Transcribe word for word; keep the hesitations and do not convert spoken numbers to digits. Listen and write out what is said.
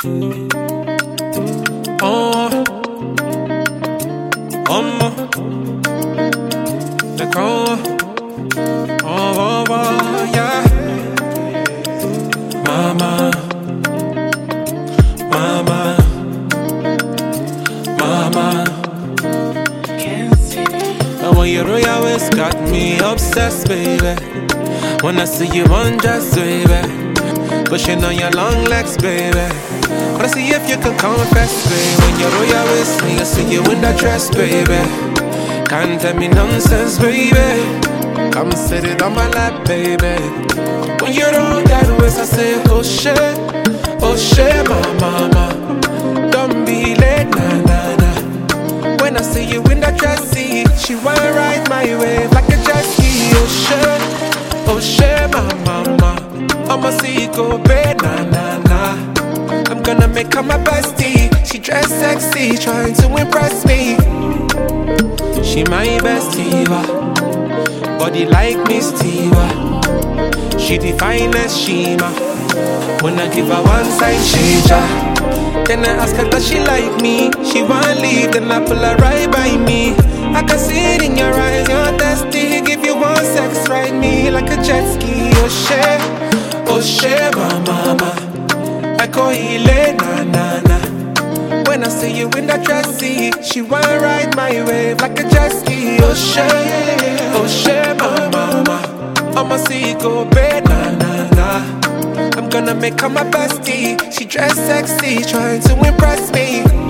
Oh, oh, the crown. Oh, oh, oh, yeah. Mama, mama, mama. And when you roll your waist, got me obsessed, baby. When I see you undressed, baby. Pushing on your long legs, baby. Wanna see if you can confess, baby. When you roll your waist, and I see you in that dress, baby. Can't tell me nonsense, baby. Come sit it on my lap, baby. When you roll that waist, I say, oh shit, oh shit, my mama. Don't be late, nah, nah, nah. When I see you in that dress, see, she wanna ride my wave like a jet ski. Oh shit, oh shit, my mama. I'ma see you go bad, nah, nah, nah. I'm gonna make her my bestie. She dress sexy, trying to impress me. She my bestie, body like Miss Tiva. She the finest Shima. When I give her one side, she ja. Then I ask her does she like me. She won't leave, then I pull her right by me. I can see it in your eyes, you're thirsty. Give you one sex, ride me like a jet ski. Oh shit, oh shit, my mama. I call Ile, na na na. When I see you in that dress, see, she wanna ride my wave like a jet ski. Oh shit, oh shit, my mama. I'ma see you go bad, na na na. I'm gonna make her my bestie. She dress sexy, trying to impress me.